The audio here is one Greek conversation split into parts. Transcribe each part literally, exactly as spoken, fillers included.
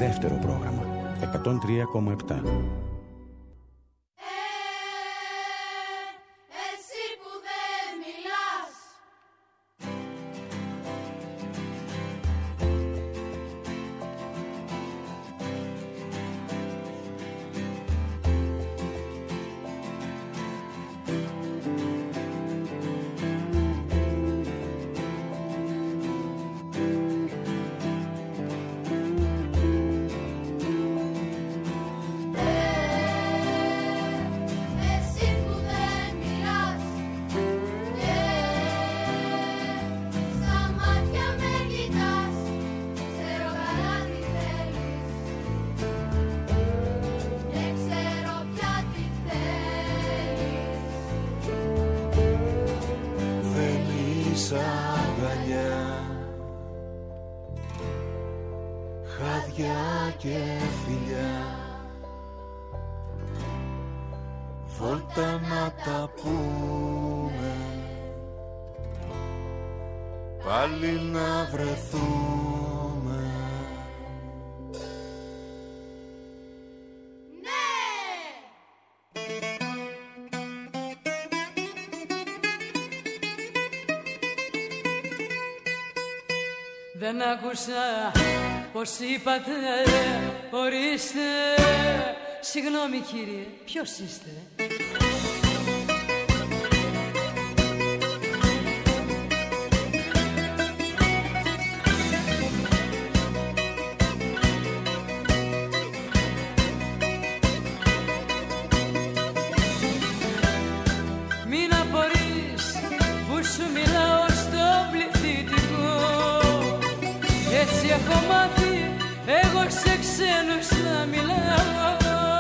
δεύτερο πρόγραμμα εκατόν τρία κόμμα επτά. Χάδια και φιλιά, βόλτα να τα πούμε, πάλι να βρεθούμε. Δεν άκουσα πως είπατε, ορίστε. Συγγνώμη κύριε, ποιος είστε? Μην απορείς που σου μιλάω στο πληθυντικό. Έτσι έχω μάθει εγώ σε ξένους να μιλάω.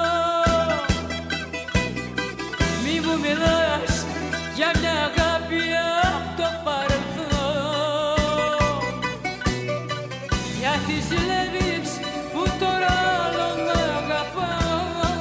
Μη μου μιλάς για μια αγάπη απ' το παρελθόν, γιατί ζηλεύεις που τώρα άλλο να αγαπάω.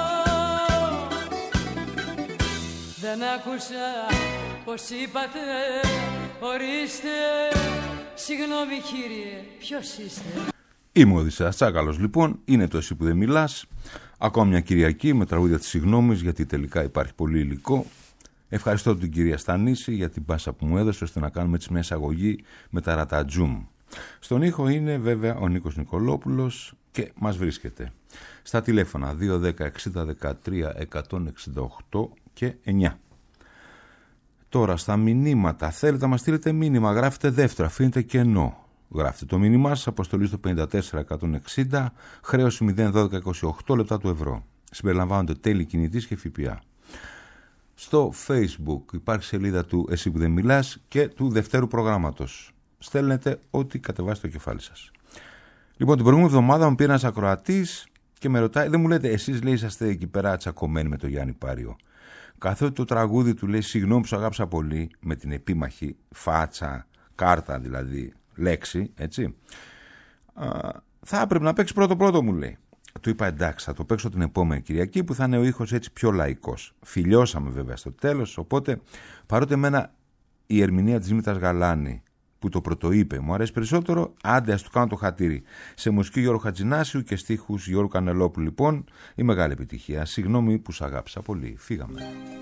Δεν άκουσα πως είπατε, ορίστε. Συγγνώμη κύριε, ποιος είστε? Είμαι ο Οδυσσέας Τσάκαλος λοιπόν, είναι το Εσύ που δεν μιλάς. Ακόμα μια Κυριακή με τραγούδια της συγγνώμης, γιατί τελικά υπάρχει πολύ υλικό. Ευχαριστώ την κυρία Στανίση για την πάσα που μου έδωσε ώστε να κάνουμε έτσι μια εισαγωγή με τα ρατατζούμ. Στον ήχο είναι βέβαια ο Νίκος Νικολόπουλος και μας βρίσκεται στα τηλέφωνα δύο ένα μηδέν εξήντα δεκατρία εκατόν εξήντα οκτώ και εννιά. Τώρα στα μηνύματα, θέλετε να μας στείλετε μήνυμα, γράφετε δεύτερο, αφήνετε κενό. Γράφετε το μήνυμά σας, αποστολή στο πενήντα τέσσερα εκατόν εξήντα, χρέωση μηδέν δώδεκα είκοσι οκτώ λεπτά του ευρώ. Συμπεριλαμβάνονται τέλη κινητής και ΦΠΑ. Στο Facebook υπάρχει σελίδα του Εσύ που δεν μιλάς και του δευτέρου προγράμματος. Στέλνετε ό,τι κατεβάσει το κεφάλι σας. Λοιπόν, την προηγούμενη εβδομάδα μου πήρε ένας ακροατής και με ρωτάει, δεν μου λέτε, εσείς λέει είσαστε εκεί πέρα τσακωμένοι με τον Γιάννη Πάριο? Καθότι το τραγούδι του λέει συγγνώμη που σου αγάπησα πολύ, με την επίμαχη φάτσα, κάρτα δηλαδή, λέξη, έτσι, α, θα έπρεπε να παίξει πρώτο-πρώτο, μου λέει. Του είπα εντάξει, θα το παίξω την επόμενη Κυριακή που θα είναι ο ήχος έτσι πιο λαϊκός. Φιλιώσαμε βέβαια στο τέλος, οπότε παρότι εμένα η ερμηνεία της Μήτρας Γαλάνη που το πρωτοείπε μου αρέσει περισσότερο, άντε ας του κάνω το χατήρι. Σε μουσική Γιώργου Χατζηνάσιου και στίχους Γιώργου Κανελόπουλου λοιπόν, η μεγάλη επιτυχία. Συγγνώμη που σ' αγάπησα πολύ. Φύγαμε.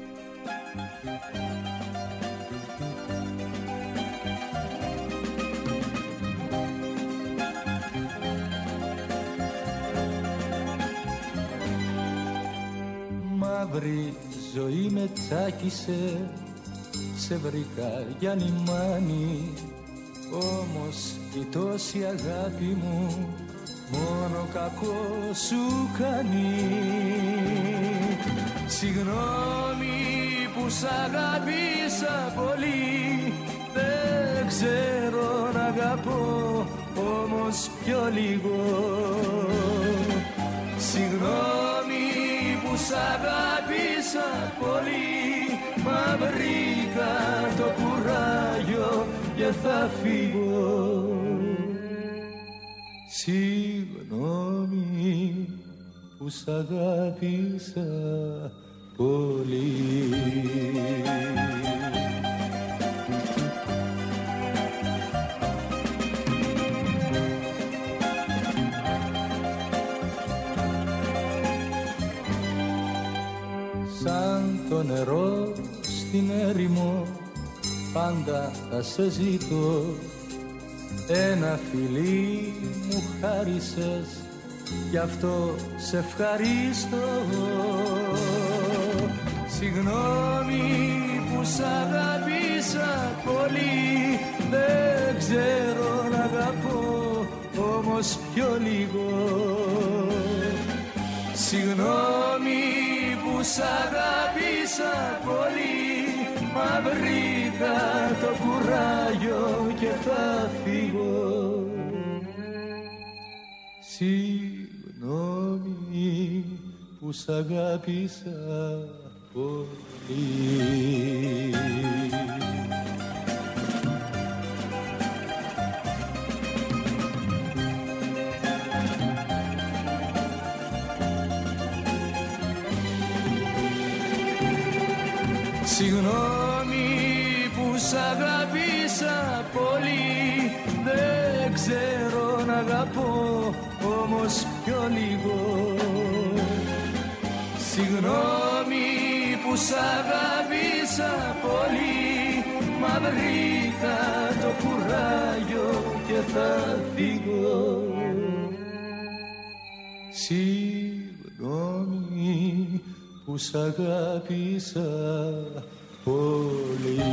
Μαύρη ζωή με τσάκισε, σε βρήκα για λιμάνι, όμως η τόση αγάπη μου μόνο κακό σου κάνει. Συγγνώμη που σ' αγάπησα πολύ, δεν ξέρω να αγαπώ όμως πιο λίγο. Συγγνώμη που σ' αγάπησα πολύ, μα βρήκα το κουράγιο και θα φύγω. Συγγνώμη που σ' αγάπησα πολύ. στο νερό, στην έρημο, πάντα θα σε ζητώ. Ένα φιλί μου χάρισες, γι' αυτό σε ευχαριστώ. Συγγνώμη που σ' αγάπησα πολύ, δεν ξέρω να αγαπώ, όμως πιο λίγο. Συγγνώμη που σ' αγάπησα πολύ, μα βρήκα το κουράγιο και θα φύγω. Συγγνώμη που σ' αγάπησα πολύ. Συγγνώμη που σ' αγάπησα πολύ, δεν ξέρω να αγαπώ, όμως πιο λίγο. Συγγνώμη που σ' αγάπησα πολύ, μα βρήκα το κουράγιο και θα φύγω. Συγγνώμη που σ' αγάπησα πολύ.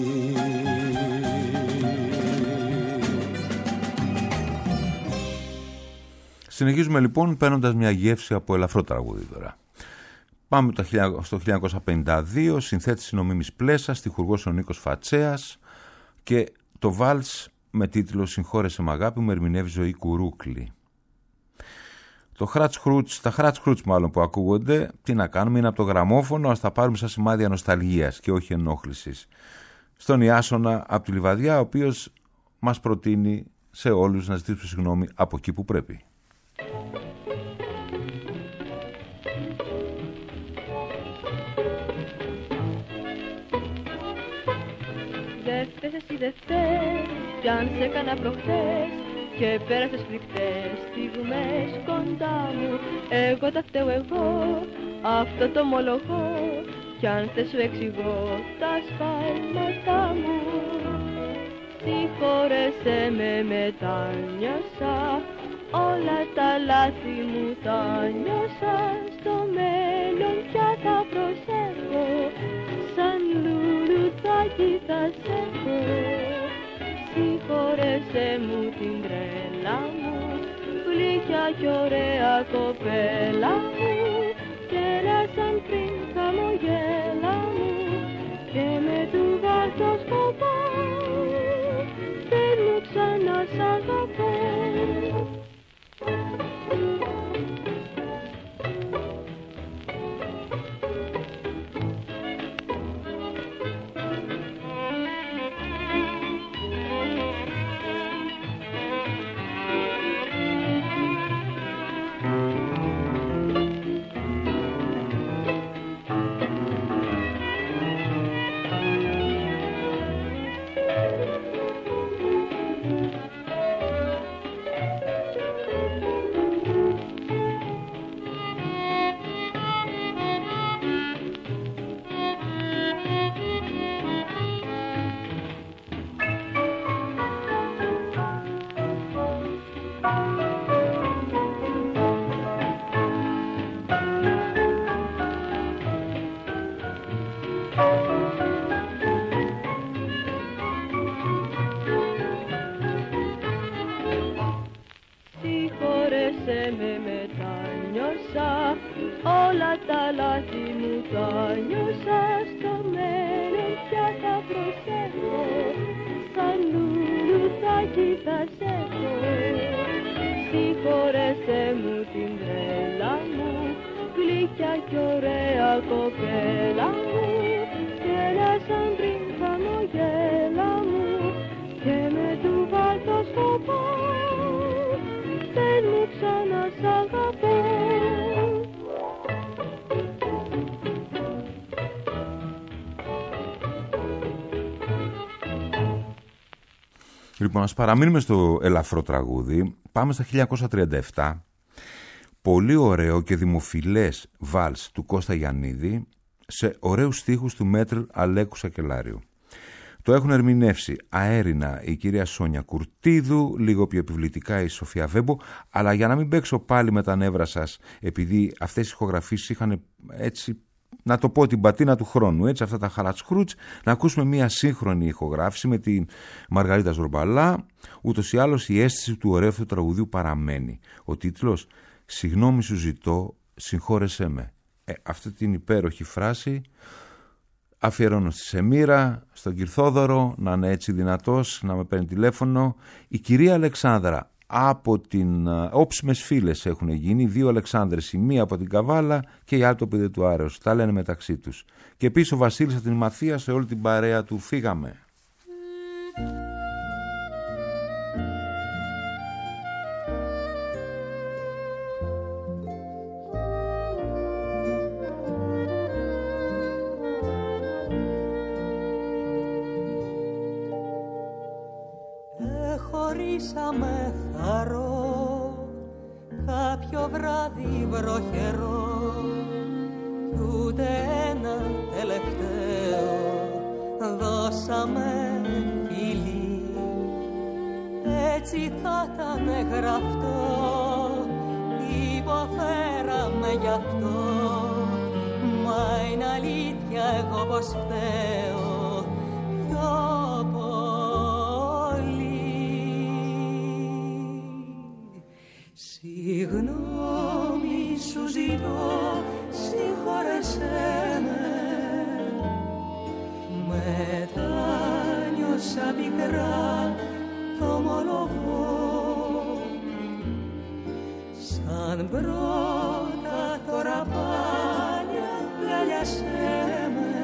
Συνεχίζουμε λοιπόν παίρνοντας μια γεύση από ελαφρό τραγούδι τώρα. Πάμε στο χίλια εννιακόσια πενήντα δύο, συνθέτης είναι ο Μίμης Πλέσας, στιχουργός ο Νίκος Φατσέας και το βάλς με τίτλο «Συγχώρεσέ μ' αγάπη μου» ερμηνεύει Ζωή Κουρούκλη. Το χράτς χρούτς, τα χράτς χρούτς μάλλον που ακούγονται, τι να κάνουμε, είναι από το γραμμόφωνο, ας τα πάρουμε σαν σημάδια νοσταλγίας και όχι ενόχλησης. Στον Ιάσονα από τη Λιβαδιά, ο οποίος μας προτείνει σε όλους να ζητήσουμε συγγνώμη από εκεί που πρέπει. Δε φταίς εσύ δε φταίς, κι αν σε έκανα προχτές και πέρασες φρικτές στιγμές κοντά μου, εγώ τα φταίω εγώ, αυτό το ομολογώ, κι αν δεν σου εξηγώ τα σφάλματά μου. Συγχώρεσέ με, μετάνιωσα, όλα τα λάθη μου τα νιώσα, στο μέλλον πια θα προσέχω, σαν λουλουδάκι θα σε έχω. Συγχώρεσέ μου την τρέλα μου, γλυκιά κι ωραία κοπέλα μου, γέλασαν πριν χαμογέλα μου και με του βάρτος σκοπό, δεν μου ξανά σ' αγαπώ. Όλα τα λάθη μου τα νιώσα, στο μέλλον πια θα προσέχω, σαν λουλουδάκι θα σε έχω. Συγχώρεσέ μου την τρέλα μου, γλυκιά κι ωραία κοπέλα μου, γέλασαν πριν χαμογέλα μου και με του βάρτο σκοπό, δεν μου ξανά σ' αγαπώ. Λοιπόν, ας παραμείνουμε στο ελαφρό τραγούδι. Πάμε στα χίλια εννιακόσια τριάντα επτά. Πολύ ωραίο και δημοφιλές βάλς του Κώστα Γιαννίδη, σε ωραίους στίχους του Μέτρ Αλέκου Σακελάριου. Το έχουν ερμηνεύσει αέρινα η κυρία Σόνια Κουρτίδου, λίγο πιο επιβλητικά η Σοφία Βέμπο, αλλά για να μην παίξω πάλι με τα νεύρα σας, επειδή αυτές οι ηχογραφήσεις είχαν έτσι, να το πω, την πατίνα του χρόνου, έτσι, αυτά τα χαρατσχρούτς, να ακούσουμε μια σύγχρονη ηχογράφηση με την Μαργαρίτα Ζορμπαλά. Ούτως ή άλλως η αίσθηση του ωραίου αυτού τραγουδιού παραμένει. Ο τίτλος «Συγγνώμη σου ζητώ, συγχώρεσέ με». Ε, αυτή την υπέροχη φράση αφιερώνω στη Σεμίρα, στον Κυρθόδωρο, να είναι έτσι δυνατός, να με παίρνει τηλέφωνο. Η κυρία Αλεξάνδρα, από την όψιμες φίλες έχουν γίνει, δύο Αλεξάνδρες, η μία από την Καβάλα και η άλλη το παιδί του Άρεος, τα λένε μεταξύ τους. Και επίσης ο Βασίλης από την Μαθία, σε όλη την παρέα του φύγαμε. Χωρίσαμε θαρώ κάποιο βράδυ βροχερό κι ούτε ένα τελευταίο δώσαμε φίλοι. Έτσι θα ήταν γραφτό, υποφέραμε γι' αυτό, μα είναι αλήθεια εγώ πως φταίω πιο πολύ. Συγγνώμη σου ζητώ, συγχώρεσέ με, μετάνιωσα πικρά, το ομολογώ, σαν πρώτα τώρα πάλι αγκαλιάσέ με,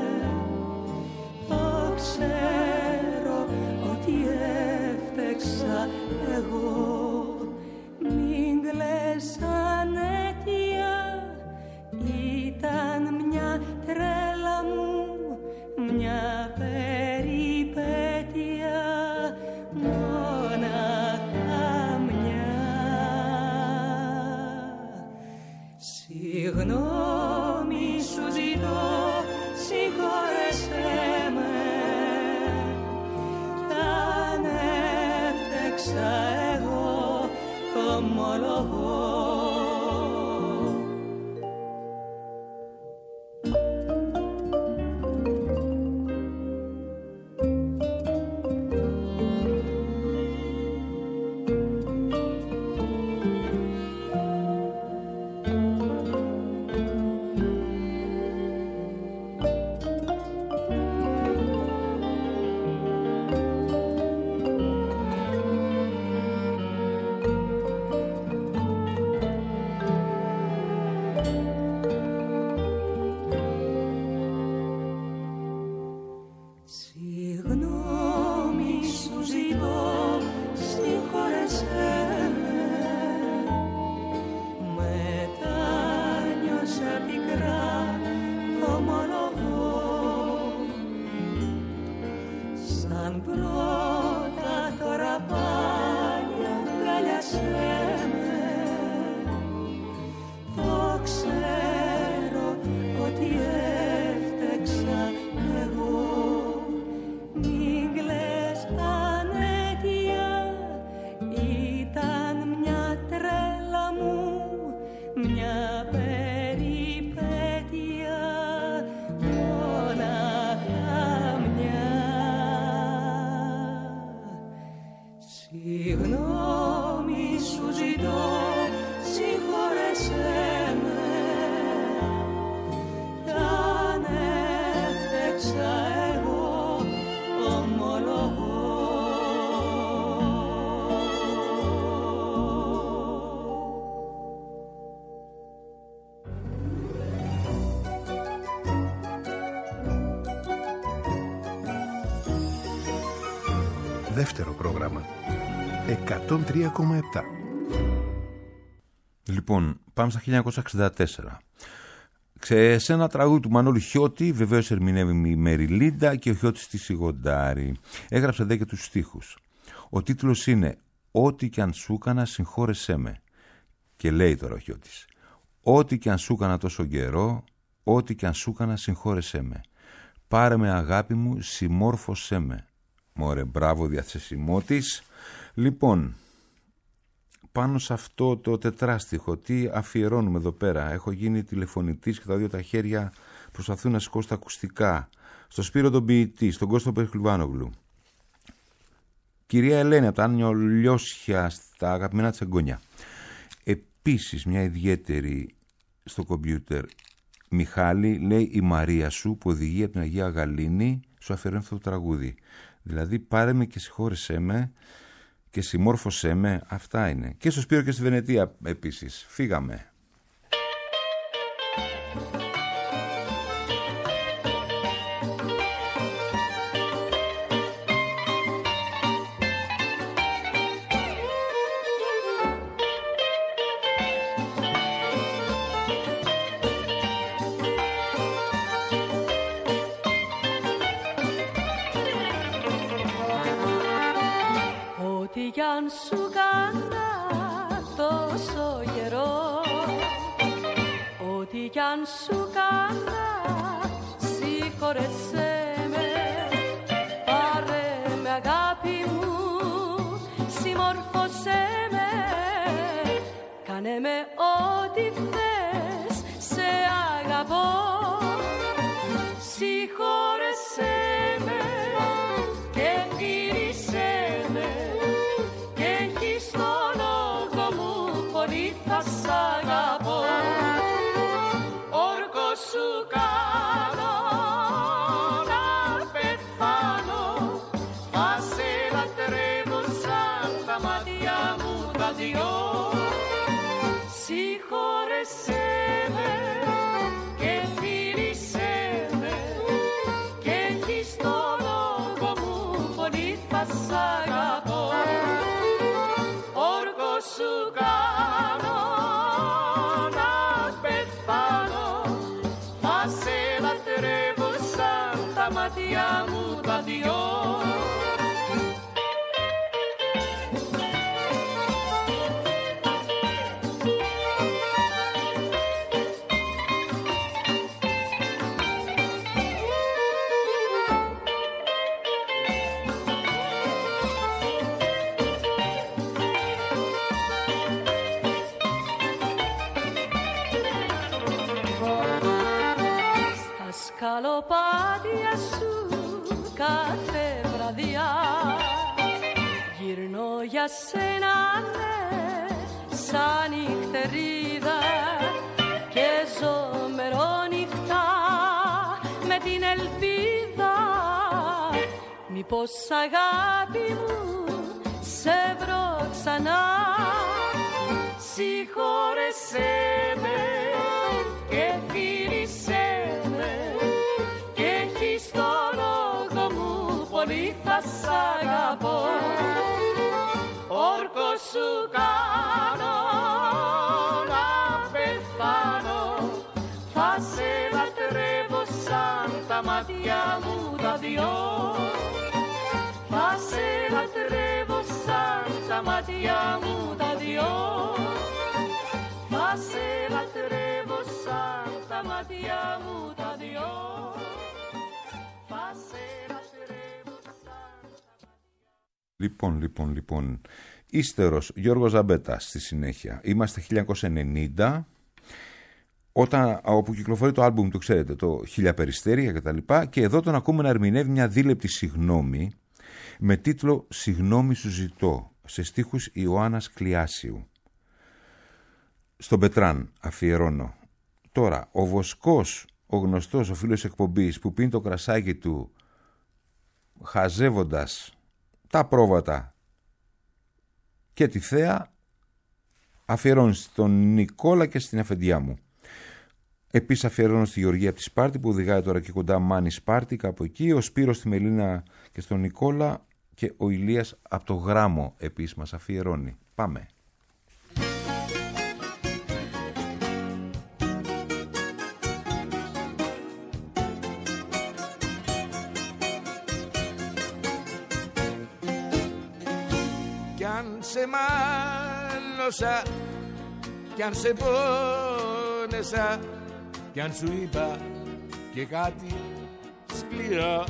το ξέρω ότι έφτεξα εγώ. Μην κλαις ανέτεια, ήταν μια τρέλα μου, μια περιπέτεια, μονάχα μια. Συγγνώμη σου ζητώ, συγχώρεσέ με, κι αν έφτεξα εγώ, ομολογώ. Δεύτερο πρόγραμμα εκατόν τρία κόμμα επτά. Λοιπόν, πάμε στα χίλια εννιακόσια εξήντα τέσσερα. Σε ένα τραγούδι του Μανώλη Χιώτη, βεβαίως ερμηνεύει η Μεριλίντα και ο Χιώτης τη Σιγοντάρη. Έγραψε δε και τους στίχους. Ο τίτλος είναι «Ό,τι κι αν σου έκανα συγχώρεσέ με». Και λέει τώρα ο Χιώτης: «Ό,τι κι αν σου έκανα τόσο καιρό, ό,τι κι αν σου έκανα συγχώρεσέ με. Πάρε με αγάπη μου, συμμόρφωσέ με. Μωρέ, μπράβο διαθεσιμότης. Λοιπόν, πάνω σε αυτό το τετράστιχο, τι αφιερώνουμε εδώ πέρα? Έχω γίνει τηλεφωνητής και τα δύο τα χέρια προσπαθούν να σηκώσουν τα ακουστικά. Στο Σπύρο τον ποιητή, στον Κώστο Περχλουβάνογλου. Κυρία Ελένη από τα Άνιο Λιώσια, στα αγαπημένα της εγγόνια. Επίσης μια ιδιαίτερη στο κομπιούτερ. Μιχάλη, λέει, η Μαρία σου που οδηγεί από την Αγία Γαλήνη σου αφιερώνει αυτό το τραγούδι. Δηλαδή πάρε με και συγχώρεσέ με και συμμόρφωσέ με. Αυτά είναι. Και στο Σπύρο και στη Βενετία επίσης. Φύγαμε. Σου κάνα τόσο καιρό, ό,τι κι αν σου κάνα συγχώρεσέ με. Πάρε με αγάπη μου, συμμόρφωσέ με. Κάνε με ό,τι θες, σε αγαπώ. Συγχώρεσέ με και φίλησέ με. Θα σ' αγαπώ, όρκο σου κάνω να πεθάνω. Θα σε λατρεύω σαν τα μάτια μου τα δυο. Συγχώρεσέ με και φίλησέ με και έχεις το λόγο μου, πολύ θα σ' αγαπώ. Όρκο σου κάνω μάτια μου τα δυο. Στα σκαλοπάτια σου κάθε βραδιά γυρνώ για σένα, ναι, σαν νυχτερίδα και ζω μερόνυχτα με την ελπίδα μήπως αγάπη μου σε βρω ξανά. Συγχώρεσέ με και φίλησέ με και έχεις το λόγο μου, πολύ θα σ' αγαπώ. Όρκο σου κάνω να πεθάνω. Θα σε λατρεύω σαν τα μάτια μου τα δυο. Θα σε λατρεύω σαν τα μάτια μου τα δυο. Θα σε λατρεύω σαν τα μάτια μου τα δυο. Θα σε λατρεύω σαν τα... Λοιπόν, λοιπόν, λοιπόν. Ύστερος, Γιώργος Ζαμπέτας στη συνέχεια. Είμαστε χίλια εννιακόσια ενενήντα, όταν, όπου κυκλοφορεί το άλμπουμ, το ξέρετε, το Χίλια Περιστέρια και τα λοιπά, και εδώ τον ακούμε να ερμηνεύει μια δίλεπτη συγγνώμη με τίτλο «Συγγνώμη σου ζητώ», σε στίχους Ιωάννας Κλειάσιου. Στον Πετράν αφιερώνω. Τώρα, ο Βοσκός, ο γνωστός, ο φίλος εκπομπής, που πίνει το κρασάκι του χαζεύοντας τα πρόβατα και τη θέα, αφιερώνει στον Νικόλα και στην αφεντιά μου. Επίσης αφιερώνω στη Γεωργία από τη Σπάρτη, που οδηγάει τώρα και κοντά Μάνη Σπάρτη, κάπου εκεί, ο Σπύρος στη Μελίνα και στον Νικόλα, και ο Ηλίας από το Γράμμο επίσης μας αφιερώνει. Πάμε. Κι αν σε μάλωσα, κι αν σε πόνεσα, κι αν σου είπα και κάτι σκληρό.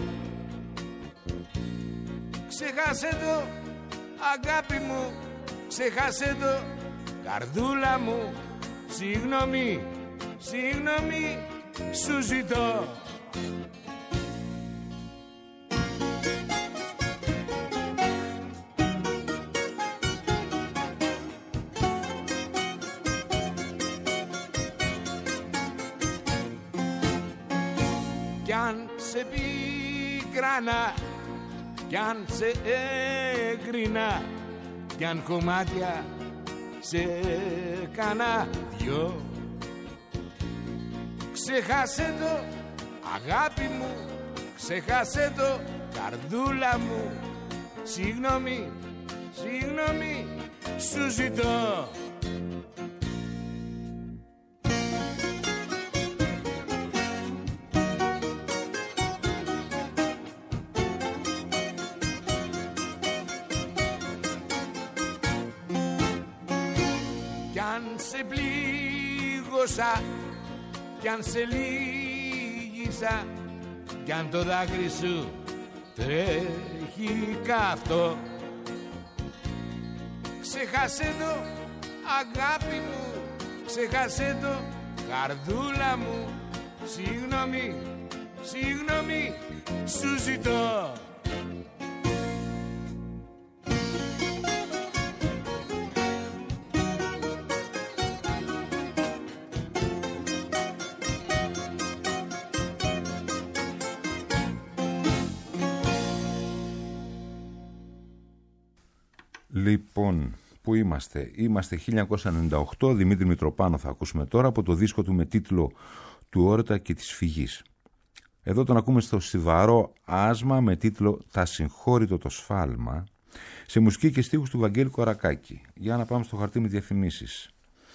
Ξεχάσε το αγάπη μου, ξεχάσε το καρδούλα μου. Συγγνώμη, συγγνώμη σου ζητώ. Κι αν σε πίκρανα, κι αν σε έγκρινα, κι αν κομμάτια σε κάνα δυο, ξεχάσε το αγάπη μου, ξεχάσε το καρδούλα μου. Συγγνώμη, συγγνώμη σου ζητώ. Κι αν σε πλήγωσα, κι αν σε λύγησα, κι αν το δάκρυ σου τρέχει καυτό, ξεχάσε το αγάπη μου, ξεχάσε το καρδούλα μου. Συγγνώμη, συγγνώμη σου ζητώ. Λοιπόν, πού είμαστε? Είμαστε χίλια εννιακόσια ενενήντα οκτώ, Δημήτρη Μητροπάνο θα ακούσουμε τώρα από το δίσκο του με τίτλο «Του Όρωτα και της Φυγής». Εδώ τον ακούμε στο στιβαρό άσμα με τίτλο «Τα συγχώρητο το σφάλμα», σε μουσική και στίχους του Βαγγέλη Κορακάκη. Για να πάμε στο χαρτί με διαφημίσεις.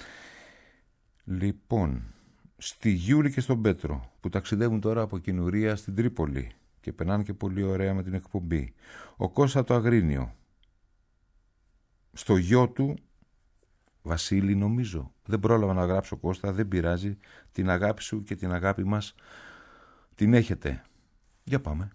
Λοιπόν, στη Γιούλη και στον Πέτρο που ταξιδεύουν τώρα από Κινουρία στην Τρίπολη και περνάνε και πολύ ωραία με την εκπομπή. Ο Κώστα το Αγρίνιο. Στο γιο του Βασίλη νομίζω. Δεν πρόλαβα να γράψω, Κώστα, δεν πειράζει. Την αγάπη σου και την αγάπη μας την έχετε. Για πάμε.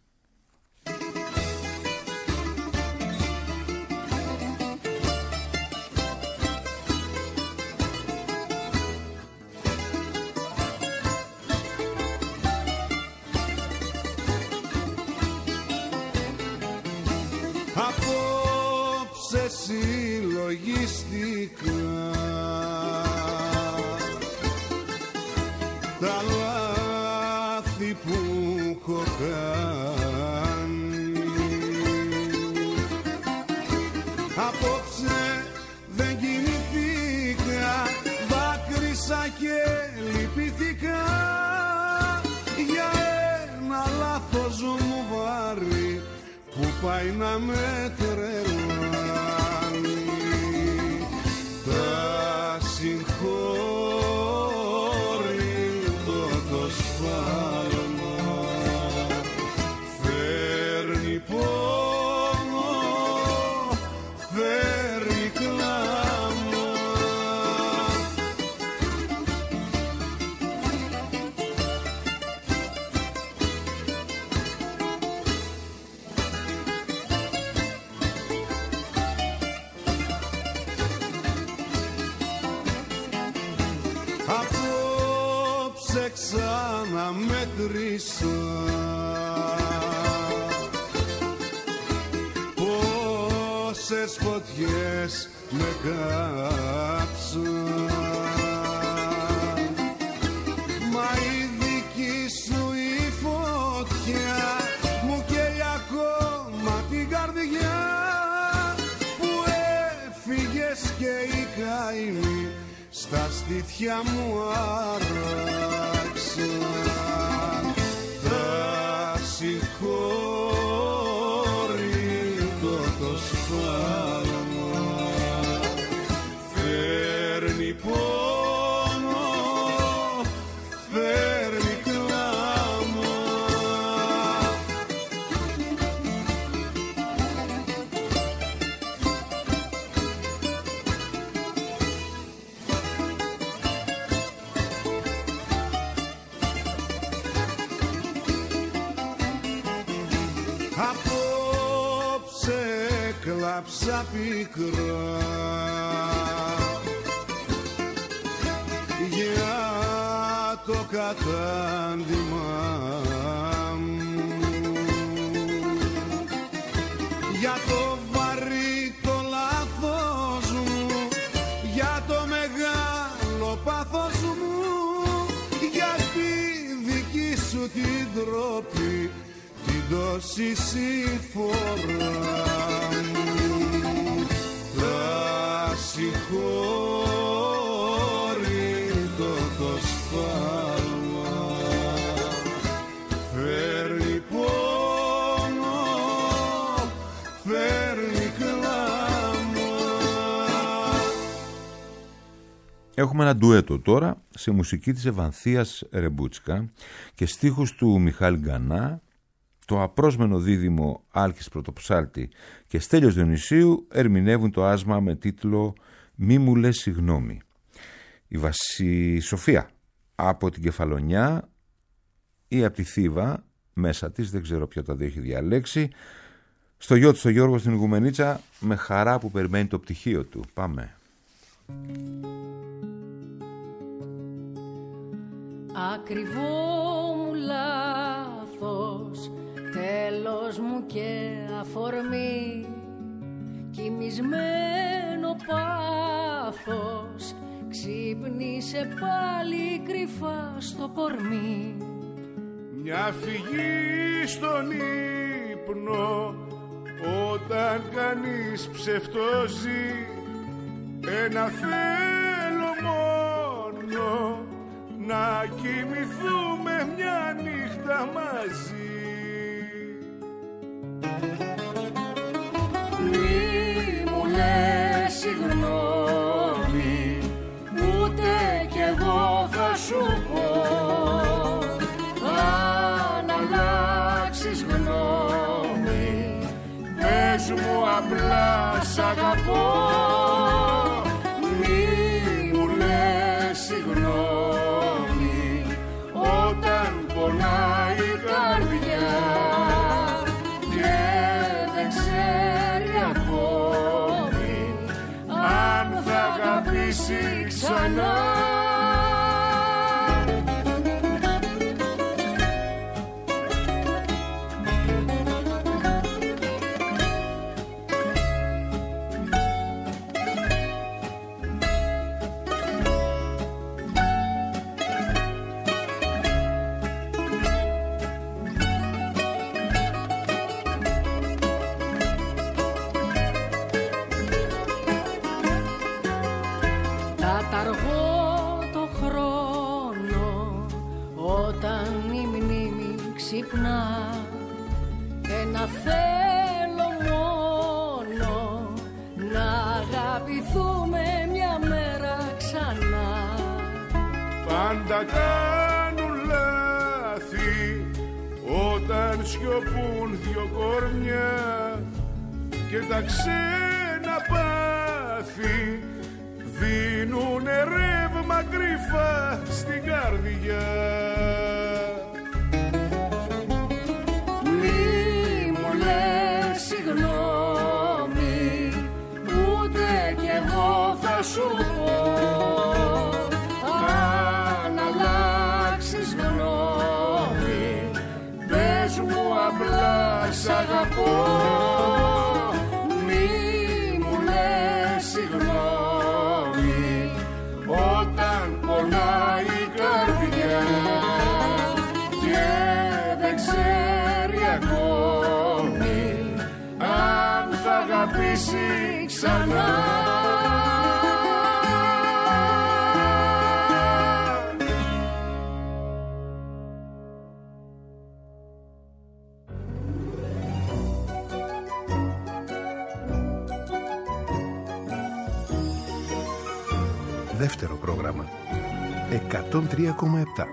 Συλλογιστικά τα λάθη που έχω κάνει, απόψε δεν κοιμηθήκα, δάκρυσα και λυπηθήκα για ένα λάθος μου βάρη που πάει να με τρελάνει. Τα συγχώρητο το σφάλμα φέρνει πόνο, φέρνει κλάμα. Απόψε ξαναμέτρησα πόσες φωτιές με κάψαν, μα η δική σου η φωτιά μου καίει ακόμα την καρδιά που έφυγες και η καημή στα στήθια μου άραξαν. Τα συγχώρητο το σφάλμα φέρνει πόνο, φέρνει κλάμα. απόψε κλάψα πικρά για το κατάντημά μου, για το βαρύ το λάθος μου, για το μεγάλο πάθος μου, για τη δική σου την τρόπη, την τόση συμφορά μου. Θα συγχωρήσω το σφάλμα, φέρνει πόνο, φέρνει κλάμα. Έχουμε ένα ντουέτο τώρα σε μουσική της Ευανθίας Ρεμπούτσκα και στίχους του Μιχάλη Γκανά. Το απρόσμενο δίδυμο Άλκης Πρωτοψάλτη και Στέλιος Διονυσίου ερμηνεύουν το άσμα με τίτλο «Μη μου λες συγγνώμη». Η Βασι Σοφία από την Κεφαλονιά ή από τη Θήβα μέσα της, δεν ξέρω ποιο τα δύο έχει διαλέξει, στο γιο του στο Γιώργο στην Ιγουμενίτσα, με χαρά που περιμένει το πτυχίο του. Πάμε. Ακριβό μου λάθος, τέλος μου και αφορμή, κοιμισμένο πάθος, ξύπνησε πάλι κρυφά στο κορμί. Μια φυγή στον ύπνο όταν κανείς ψευτόζει, ένα θέλω μόνο, να κοιμηθούμε μια νύχτα μαζί. Μη μου λες συγγνώμη, ούτε κι εγώ θα σου πω, αν αλλάξεις γνώμη, πες μου απλά σ' αγαπώ. Μη μου λες συγγνώμη, όταν πονάει η καρδιά και δεν ξέρει ακόμη αν θα αγαπήσει ξανά. Και να θέλω μόνο να αγαπηθούμε μια μέρα ξανά. Πάντα κάνουν λάθη όταν σιωπούν δυο κορμιά και τα ξένα πάθη δίνουνε ρεύμα κρυφά στην καρδιά. Συγγνώμη, ούτε κι εγώ θα σου πω, αν αλλάξεις γνώμη, πες μου απλά σ' αγαπώ. Μη μου λες συγγνώμη, όταν πονάει η καρδιά και δεν ξέρει ακόμη αν θα αγαπήσει ξανά. Δεύτερο πρόγραμμα εκατόν τρία κόμμα επτά.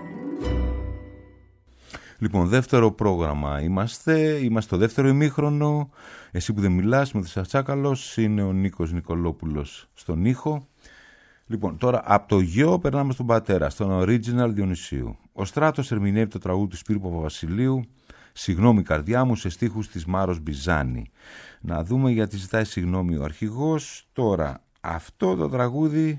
Λοιπόν, δεύτερο πρόγραμμα είμαστε, είμαστε στο δεύτερο ημίχρονο. Εσύ που δεν μιλάς, με το Σατσάκαλος, είναι ο Νίκος Νικολόπουλος στον ήχο. Λοιπόν, τώρα από το γιο περνάμε στον πατέρα, στον original Διονυσίου. Ο Στράτος ερμηνεύει το τραγούδι του Σπύρου Παπαβασιλείου «Συγγνώμη καρδιά μου» σε στίχους της Μάρος Μπιζάνη. Να δούμε γιατί ζητάει συγγνώμη ο αρχηγός. Τώρα αυτό το τραγούδι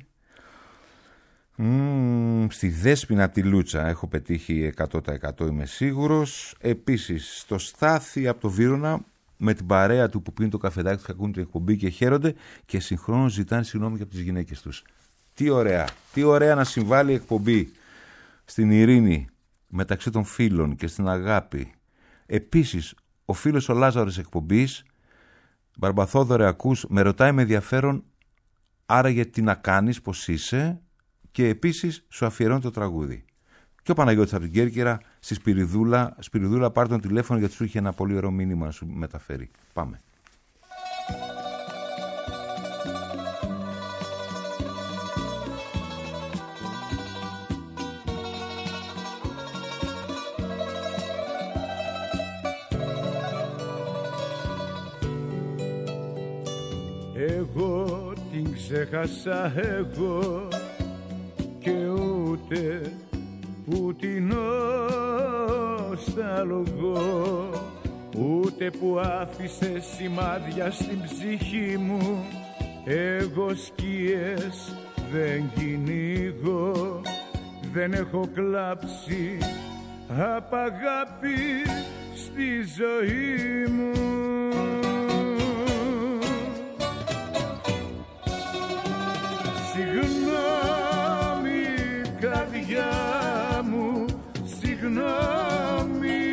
mm, στη Δέσποινα τη Λούτσα έχω πετύχει εκατό τοις εκατό, είμαι σίγουρος. Επίσης στο Στάθη από το Βύρωνα με την παρέα του που πίνει το καφεδάκι του και ακούν την εκπομπή και χαίρονται και συγχρόνως ζητάνε συγγνώμη και από τις γυναίκες τους. Τι ωραία, τι ωραία να συμβάλλει η εκπομπή στην ειρήνη μεταξύ των φίλων και στην αγάπη. Επίσης ο φίλος ο Λάζαρος εκπομπής, Μπαρμπαθόδωρε ακούς, με ρωτάει με ενδιαφέρον άραγε τι να κάνεις, πως είσαι, και επίσης σου αφιερώνει το τραγούδι. Και ο Παναγιώτης από την Κέρκυρα στη Σπυριδούλα, Σπυριδούλα πάρ' τον τηλέφωνο γιατί σου είχε ένα πολύ ωραίο μήνυμα να σου μεταφέρει. Πάμε. Εγώ την ξέχασα εγώ και ούτε που την νοσταλγώ, ούτε που άφησε σημάδια στην ψυχή μου. Εγώ σκιές δεν κυνηγώ, δεν έχω κλάψει απ' αγάπη στη ζωή μου. Συγγνώμη καρδιά μου, συγγνώμη,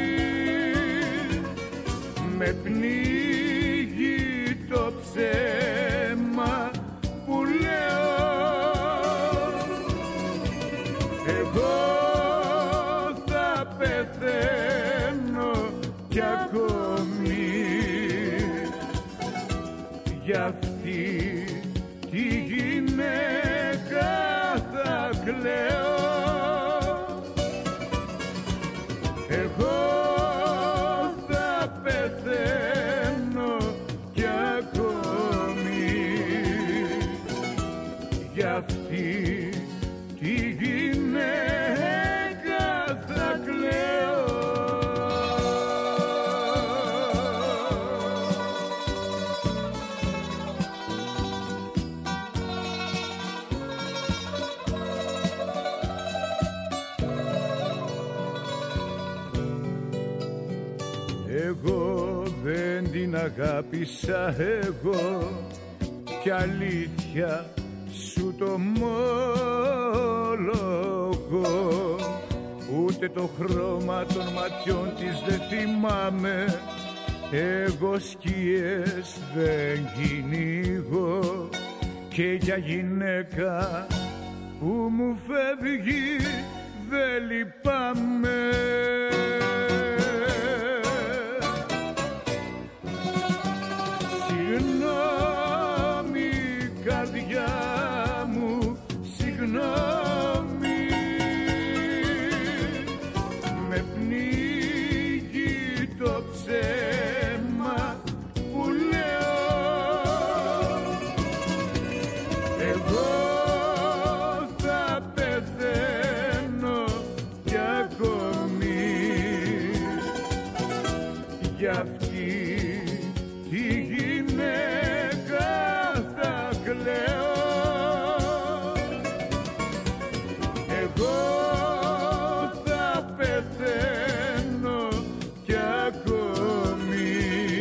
με πνίγει το ψέμα που λέω. Εγώ θα πεθαίνω κι ακόμη για αυτή τη γυναίκα θα κλαίω. Εγώ θα πεθαίνω κι ακόμη για αυτή τη γυναίκα θα κλαίω. Εγώ δεν την αγάπησα εγώ κι αλήθεια σου το μόλογο, ούτε το χρώμα των ματιών της δεν θυμάμαι. Εγώ σκιές δεν κυνηγώ και για γυναίκα που μου φεύγει δεν λυπάμαι. Συγγνώμη καρδιά μου, συγγνώμη, με πνίγει το ψέμα που λέω. Εγώ θα πεθαίνω κι ακόμη για αυτή τη γυναίκα θα κλαίω. Εγώ θα πεθαίνω κι ακόμη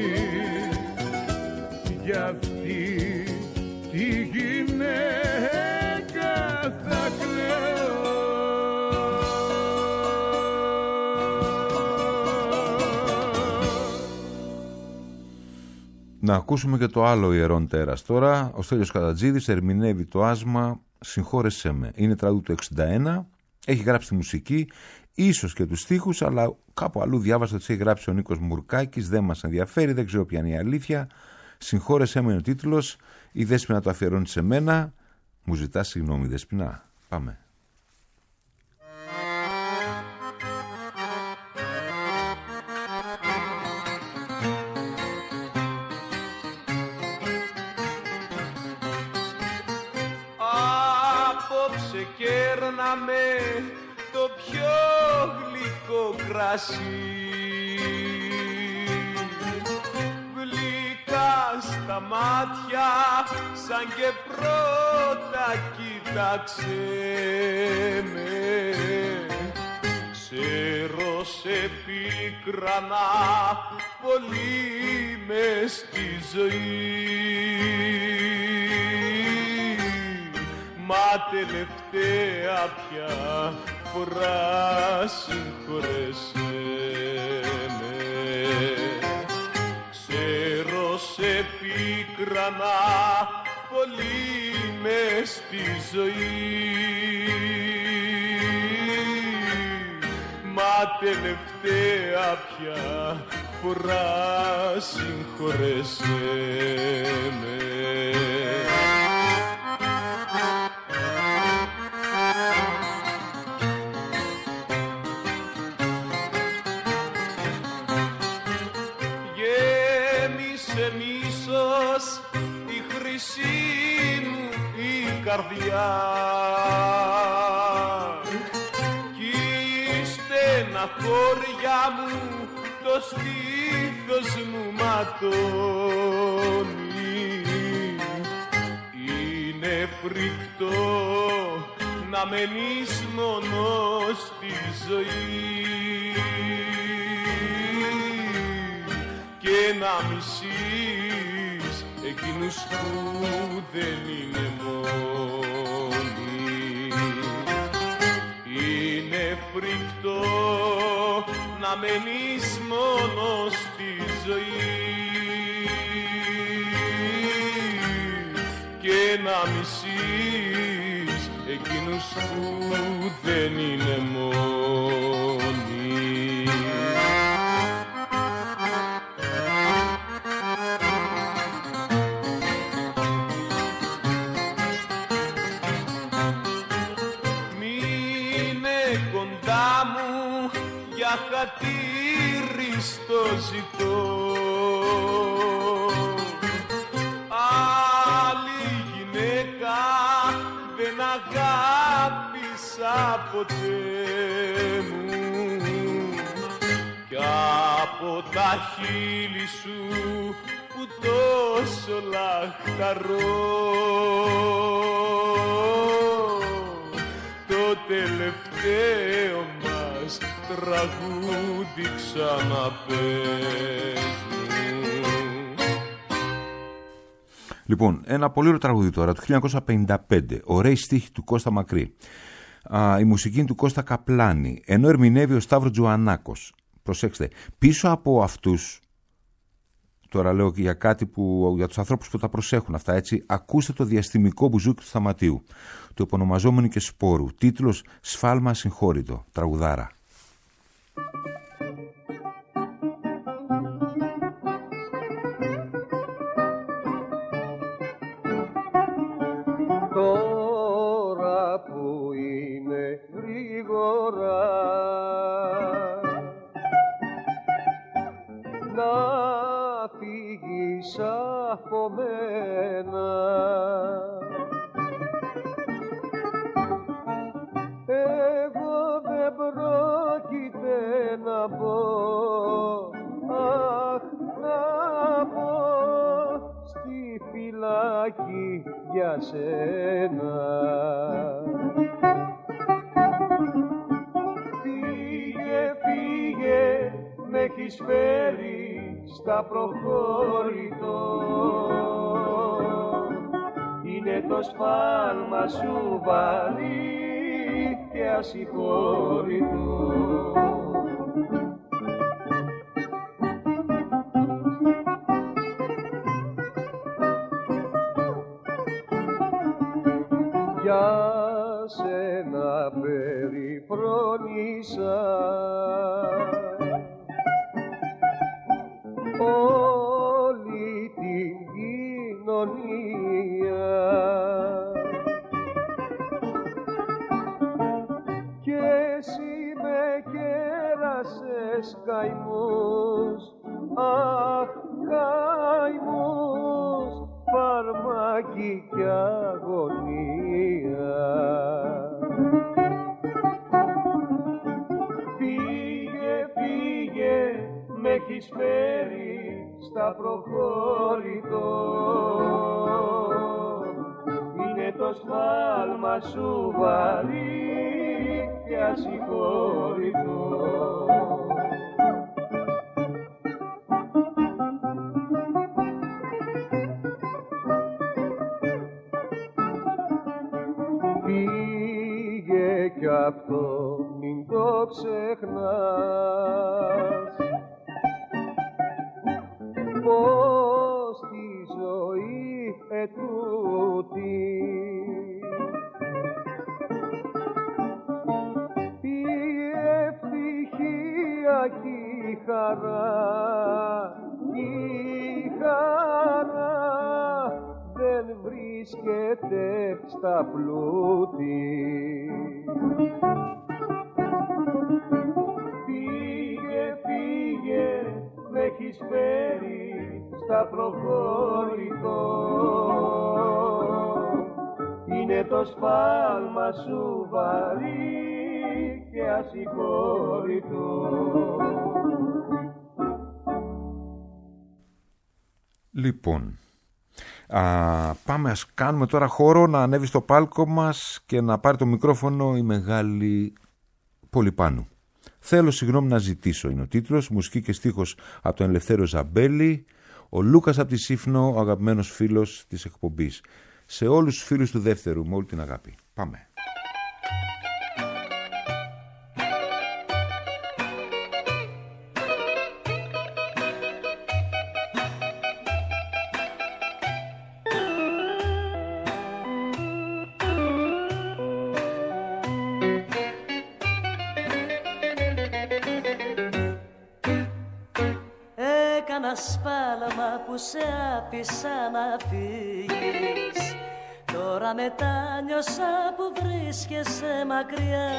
για αυτή τη γυναίκα θα κλαίω. Να ακούσουμε και το άλλο ιερόν τέρας τώρα. Ο Στέλιος Κατατζίδης ερμηνεύει το άσμα «Συγχώρεσέ με». Είναι τραγούδι του εξήντα ένα, έχει γράψει τη μουσική, ίσως και τους στίχους, αλλά κάπου αλλού διάβασα ότι έχει γράψει ο Νίκος Μουρκάκης, δεν μας ενδιαφέρει, δεν ξέρω ποια είναι η αλήθεια. «Συγχώρεσέ με» είναι ο τίτλος, η Δέσποινα το αφιερώνει σε μένα, μου ζητά συγγνώμη Δέσποινα. Πάμε. Κέρναμε το πιο γλυκό κρασί τα μάτια σαν και πρώτα κοίταξε με. Ξέρω σε πίκρανα πολύ μες στη ζωή, μα τελευταία πια φορά συγχωρέσαι με. Ξέρω σε πίκρανα πολύ μες στη ζωή, μα τελευταία πια φορά συγχωρέσαι με. Γέμισε μίσος τη χρυσή μου η καρδιά κι στενά χώρια μου το στήθος μου ματώνει. Είναι φρικτό να μένεις μόνος στη ζωή και να μισείς εκείνους που δεν είναι μόνοι. Είναι φρικτό να μένεις μόνος στη ζωή και να μισείς εκείνους που δεν είναι μόνοι. Χατήρι στο ζητώ, άλλη γυναίκα δεν αγάπησα ποτέ μου κι από τα χείλη σου που τόσο λαχταρώ το τελευταίο μας τραγούδι ξαναπέζουν. Λοιπόν, ένα πολύ ωραίο τραγούδι τώρα, του χίλια εννιακόσια πενήντα πέντε, ωραίοι στίχοι του Κώστα Μακρύ. Α, η μουσική είναι του Κώστα Καπλάνη, ενώ ερμηνεύει ο Σταύρος Τζουανάκος. Προσέξτε, πίσω από αυτούς, τώρα λέω και για κάτι που, για τους ανθρώπους που τα προσέχουν αυτά, έτσι, ακούστε το διαστημικό μπουζούκι του Σταματίου, το επωνομαζόμενο και Σπόρου, τίτλος «Σφάλμα συγχώρητο», τραγουδάρα. Τώρα που είναι γρήγορα να φύγεις από μένα, εγώ δεν πρόκειται να μπω, αχ, να μπω στη φυλάκη για σένα. Φύγε, φύγε, με έχεις φέρει στα προχώρητο, είναι το σφάλμα σου βαρύ και ασυγχώρητο. Για σένα περιφρόνησα όλη την κοινωνία και εσύ με κέρασες καημούς, αχ, καημούς, φαρμάκι κι αγωνία. Φύγε, φύγε, με έχεις φέρει στα στα προχώρητο, είναι το σφάλμα σου βαρύ και ασυγχώρητο. Φύγε κι αυτό μην το ξεχνάς, πως τη ζωή ετούτη η ευτυχία κι η χαρά, η χαρά δεν βρίσκεται στα πλούτη. Φύγε, φύγε, με έχεις φέρει στα προχώρητο, είναι το σφάλμα σου βαρύ και ασυγχώρητο. Λοιπόν, α, πάμε, ας κάνουμε τώρα χώρο να ανέβει στο πάλκο μας και να πάρει το μικρόφωνο η μεγάλη Πολυπάνου. Θέλω συγγνώμη να ζητήσω είναι ο τίτλος, μουσική και στίχος από τον Ελευθέριο Ζαμπέλη, ο Λούκας από τη Σύφνο, ο αγαπημένος φίλος της εκπομπής. Σε όλους τους φίλους του Δεύτερου, με όλη την αγάπη. Πάμε. Σπάλαμα που σε άφησα να φύγεις, τώρα μετάνιωσα που βρίσκεσαι μακριά.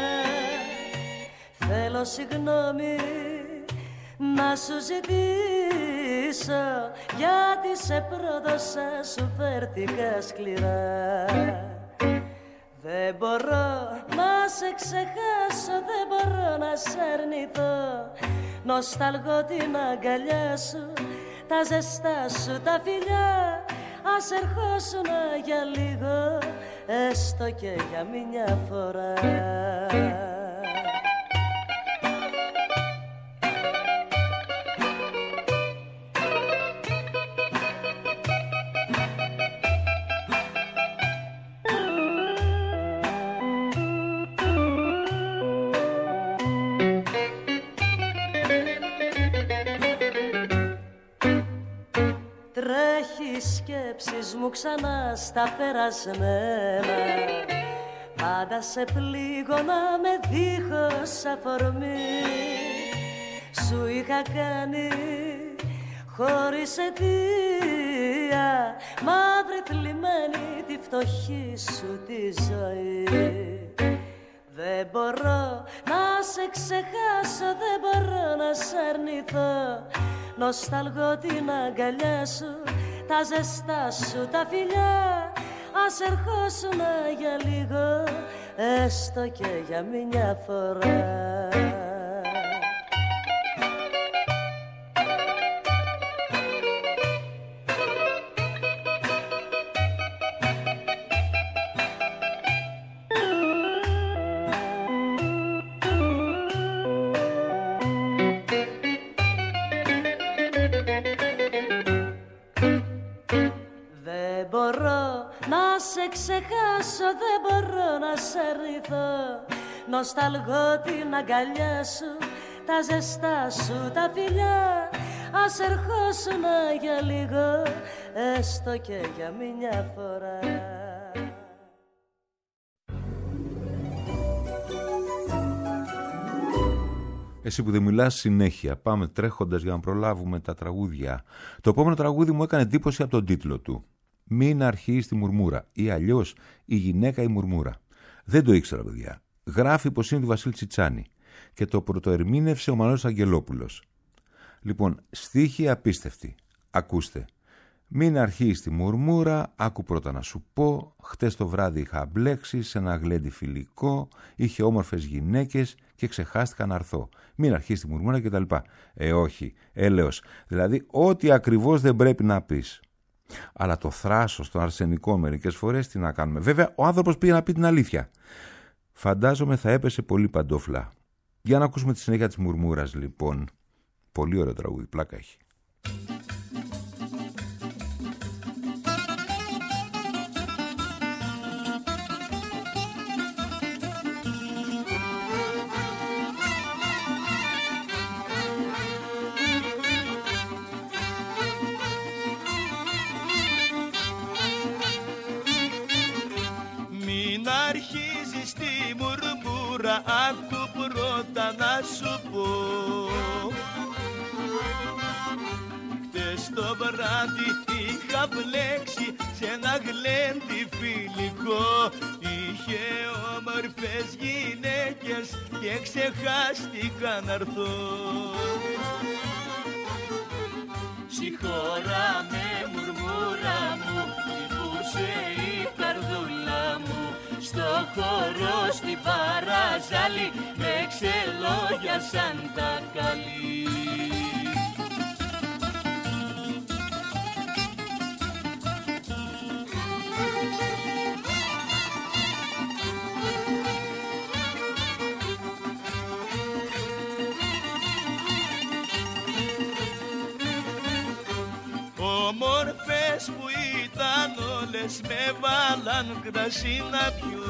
Θέλω συγγνώμη να σου ζητήσω, γιατί σε πρόδωσα, σου φέρθηκα σκληρά. Δεν μπορώ να σε ξεχάσω, δεν μπορώ να σε αρνηθώ. Νοσταλγώ την αγκαλιά σου, τα ζεστά σου τα φιλιά. Ας ερχόσουνα για λίγο, έστω και για μια φορά. Σκέψεις μου ξανά στα περασμένα, πάντα σε πλήγωνα με δίχως αφορμή. Σου είχα κάνει χωρίς αιτία, μαύρη θλιμμένη τη φτωχή σου τη ζωή. Δεν μπορώ να σε ξεχάσω, δεν μπορώ να σ' αρνηθώ. Νοσταλγώ την αγκαλιά σου, τα ζεστά σου τα φιλιά. Ας ερχόσουνα για λίγο, έστω και για μια φορά. Ξεχάσω, δεν μπορώ να σε αρνηθώ. Νοσταλγώ την αγκαλιά σου, τα ζεστά σου τα φιλιά. Ας ερχόσουνα για λίγο, έστω και για μια φορά. Εσύ που δεν μιλάς συνέχεια, πάμε τρέχοντας για να προλάβουμε τα τραγούδια. Το επόμενο τραγούδι μου έκανε εντύπωση από τον τίτλο του. Μην αρχίσει τη μουρμούρα, ή αλλιώς η γυναίκα η μουρμούρα. Δεν το ήξερα, παιδιά. Γράφει πως είναι του Βασίλη Τσιτσάνη και το πρωτοερμήνευσε ο Μανώλης Αγγελόπουλος. Λοιπόν, στίχοι απίστευτοι. Ακούστε. Μην αρχίσει τη μουρμούρα, άκου πρώτα να σου πω. Χτες το βράδυ είχα μπλέξει σε ένα γλέντι φιλικό, είχε όμορφες γυναίκες και ξεχάστηκα να έρθω. Μην αρχίσει τη μουρμούρα κτλ. Ε, όχι, έλεος. Δηλαδή, ό,τι ακριβώς δεν πρέπει να πεις. Αλλά το θράσος των αρσενικών μερικές φορές τι να κάνουμε. Βέβαια, ο άνθρωπος πήγε να πει την αλήθεια. Φαντάζομαι θα έπεσε πολύ παντόφλα. Για να ακούσουμε τη συνέχεια της μουρμούρας, λοιπόν. Πολύ ωραίο τραγούδι, πλάκα έχει. Άκου πρώτα να σου πω. Χτες το βράδυ είχα μπλέξει σε ένα γλέντι φιλικό. Είχε όμορφες γυναίκες και ξεχάστηκα να έρθω. Συγχώρα με μουρμούρα μου, λυπούσε η καρδούλα μου. Στο χώρο στην παραζάλη με ξελόγιασαν τα καλή. Όμορφες που ήταν όλες με βάλαν κρασί να πιω.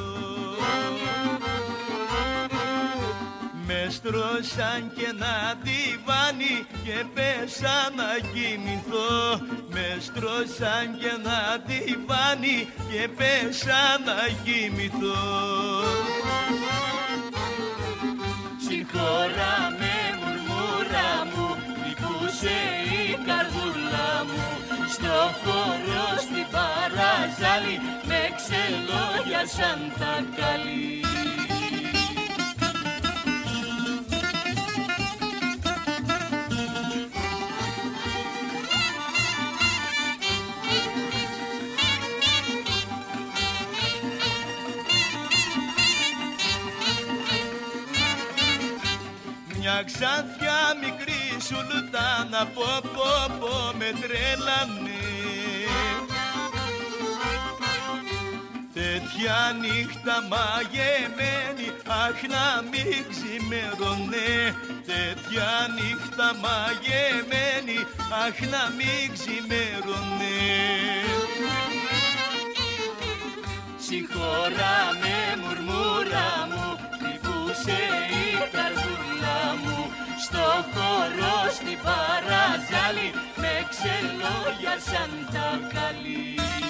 Με στρώσαν και ένα διβάνι και πέσα να κοιμηθώ. Με στρώσαν και ένα διβάνι και πέσα να κοιμηθώ. Συγχώρα με μουρμούρα μου, λυπούσε η καρδούλα μου. Στο χώρο στην παραζάλη με ξελόγιασαν τα καλή. Μια ξανθιά μικρή σουλτάνα, πω πω πω με τρέλανε. Τέτοια νύχτα μαγεμένη, αχ να μην ξημερώνε. Τέτοια νύχτα μαγεμένη, αχ να μην ξημερώνε. Συγχώρα με μουρμούρα μου, λυπούσε η καρδούλα μου. Στο χώρο στην παραζάλη με ξελόγιασαν τα καλή.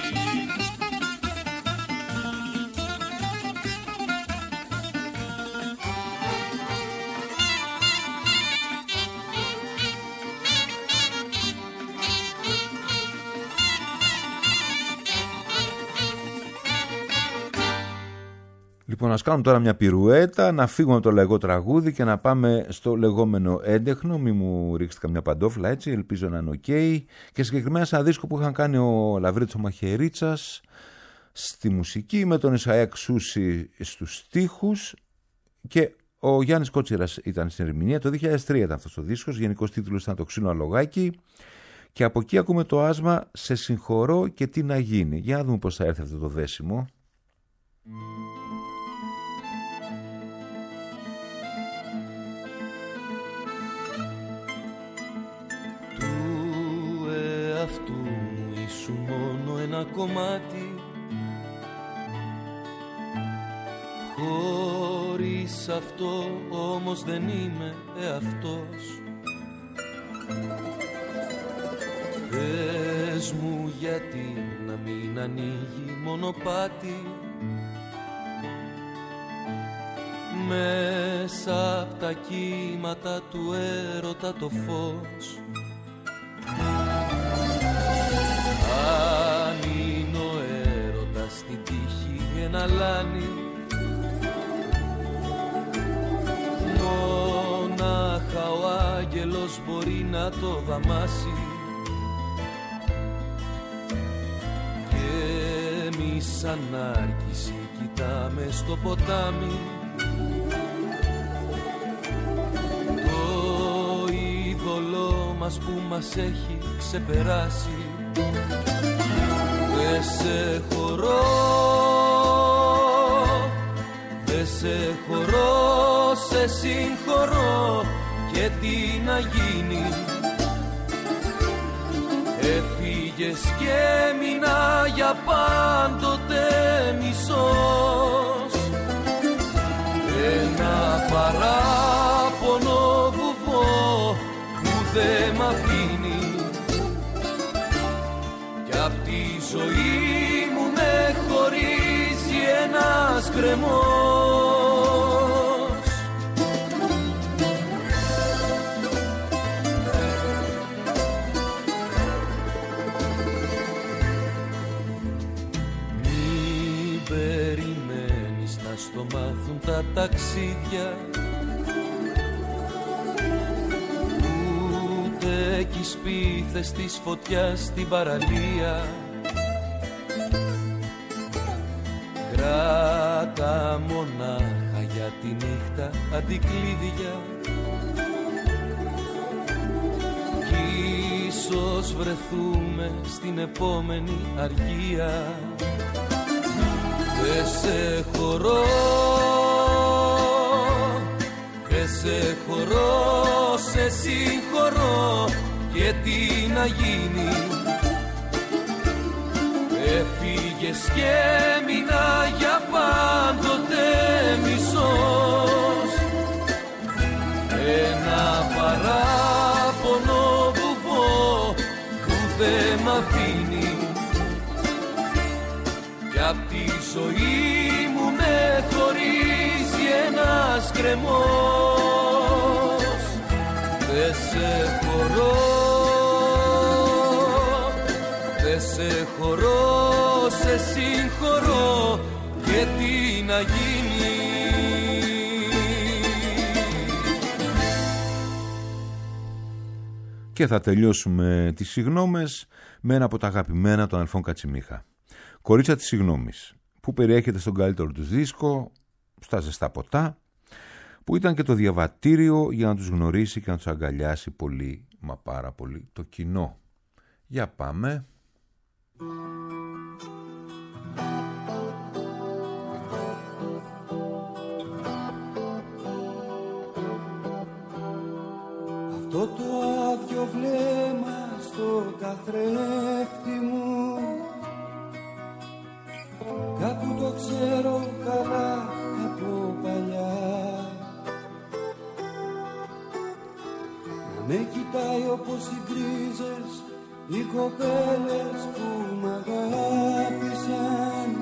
Λοιπόν, ας κάνουμε τώρα μια πυρουέτα, να φύγουμε από το λαϊκό τραγούδι και να πάμε στο λεγόμενο έντεχνο. Μη μου ρίξετε καμιά παντόφλα, έτσι, ελπίζω να είναι οκ. Okay. Και συγκεκριμένα σε ένα δίσκο που είχαν κάνει ο Λαβρίτης ο Μαχαιρίτσας στη μουσική, με τον Ισαΐα Ξούση στους στίχους και ο Γιάννης Κότσιρας ήταν στην ερμηνεία. Το δύο χιλιάδες τρία ήταν αυτός ο δίσκος, γενικός τίτλος ήταν το Ξύνο Αλογάκι. Και από εκεί ακούμε το άσμα «Σε συγχωρώ και τι να γίνει». Για να δούμε πώς θα έρθει αυτό το δέσιμο. Αυτού μου ήσου μόνο ένα κομμάτι, χωρίς αυτό όμως δεν είμαι εαυτός. Πες μου γιατί να μην ανοίγει μονοπάτι μέσα απ' τα κύματα του έρωτα το φως. Αν είναι ο έρωτας στην τύχη εναλάνει, μονάχα ο άγγελος μπορεί να το δαμάσει. σαν νάρκηση κοιτάμε στο ποτάμι. Το είδωλό μας που μας έχει ξεπεράσει. Δε σε χωρώ, δε σε χωρώ, σε συγχωρώ και τι να γίνει. Έφυγες και έμεινα για πάντοτε μισός. Ένα παράπονο βουβό που δε μ' αφήνει κι απ' τη ζωή μου με χωρίζει ένας γκρεμός. Στο μάθουν τα ταξίδια, ούτε κι οι σπίθες της φωτιάς στην παραλία. Κράτα μονάχα για τη νύχτα αντικλείδια κι ίσως βρεθούμε στην επόμενη αργία. Δε σε χωρώ, δε σε χωρώ, σε συγχωρώ και τι να γίνει. Έφυγες και έμεινα για πάντοτε μισός. Ένα παράπονο βουβό που δε μ' αφήνει κι απ' τη ζωή μου με χωρίζει ένας γκρεμός. Δε σε χωρώ, δε σε χωρώ, σε συγχωρώ και τι να γίνει. Και θα τελειώσουμε τις συγγνώμες με ένα από τα αγαπημένα των Αλφών Κατσιμίχα. Κορίτσα της συγγνώμης, που περιέχεται στον καλύτερο τους δίσκο, στα ζεστά ποτά, που ήταν και το διαβατήριο για να τους γνωρίσει και να τους αγκαλιάσει πολύ, μα πάρα πολύ, το κοινό. Για πάμε. Αυτό το άδειο βλέμμα στο καθρέφτη μου, κάπου το ξέρω καλά από παλιά. Να με κοιτάει όπως οι γκρίζες οι κοπέλες που μ' αγάπησαν.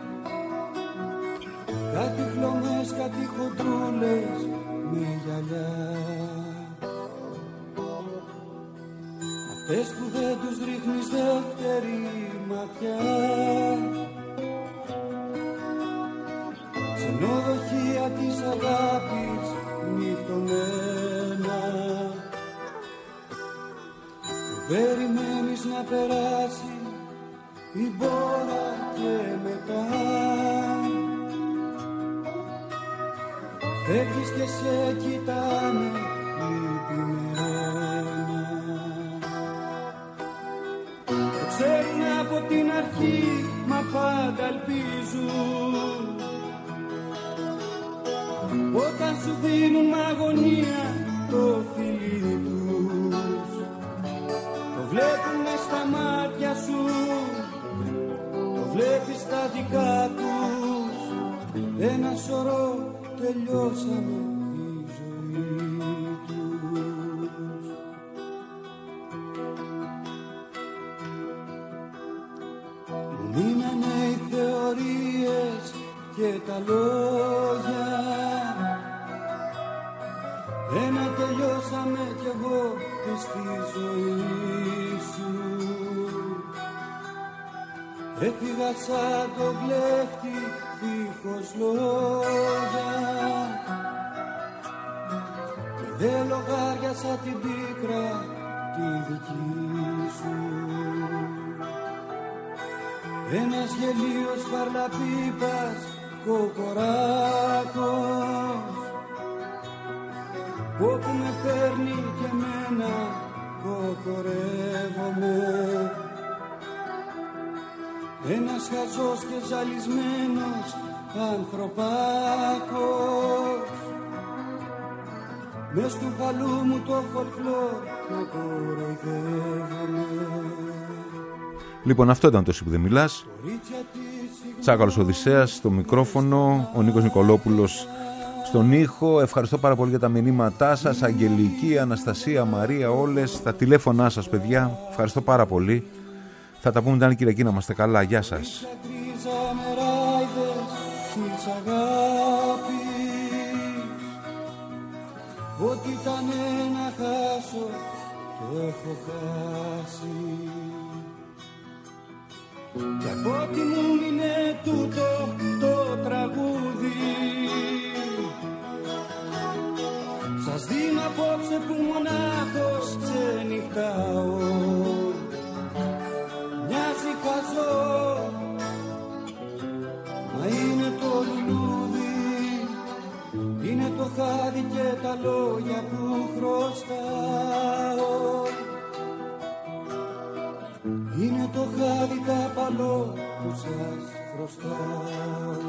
Κάτι χλωμές, κάτι χοντρούλες με γυαλιά. Αυτές που δεν τους ρίχνεις δεύτερη ματιά. Ξενοδοχεία της αγάπης νυχτωμένα. Που περιμένεις να περάσει η μπόρα και μετά φεύγεις και σε κοιτάνε λυπημένα. Το ξέρουν από την αρχή μα πάντα ελπίζουν. Όταν σου δίνουν με αγωνία το φιλί τους, το βλέπουνε στα μάτια σου, το βλέπεις στα δικά τους. Ένα σωρό τελειώσαμε η ζωή τους. Μου μείνανε οι θεωρίες και τα λόγια. Ένα τελειώσαμε κι εγώ και στη ζωή σου. Έφυγα σαν το κλέφτη δίχως λόγια και δεν λογάριασα την πίκρα τη δική σου. ένας γελίος βαρλαπίπας κοκοράκος, όπου με παίρνει και εμένα κοκορεύομαι. Ένας χαζός και ζαλισμένος ανθρωπάκος, μες του χαλού μου το φολκλόρ να κοροϊδεύομαι. Λοιπόν, αυτό ήταν το «Εσύ που δεν μιλάς». Τσάκαλος Οδυσσέας στο μικρόφωνο, ο Νίκος Νικολόπουλος στον ήχο. Ευχαριστώ πάρα πολύ για τα μηνύματά σας. Αγγελική, Αναστασία, Μαρία, όλες τα τηλέφωνά σας, παιδιά. Ευχαριστώ πάρα πολύ. Θα τα πούμε την άλλη Κυριακή, να είμαστε καλά. Γεια σας. Ό,τι ήταν να χάσω, το έχω χάσει. Και από ό,τι μου μείνε τούτο το τραγούδι, σας δίνω απόψε που μονάχος ξενυχτάω. Μοιάζει χαζό, μα είναι το λουλούδι, είναι το χάδι και τα λόγια που χρωστάω. Είναι το χάδι τα παλό που σας χρωστάω.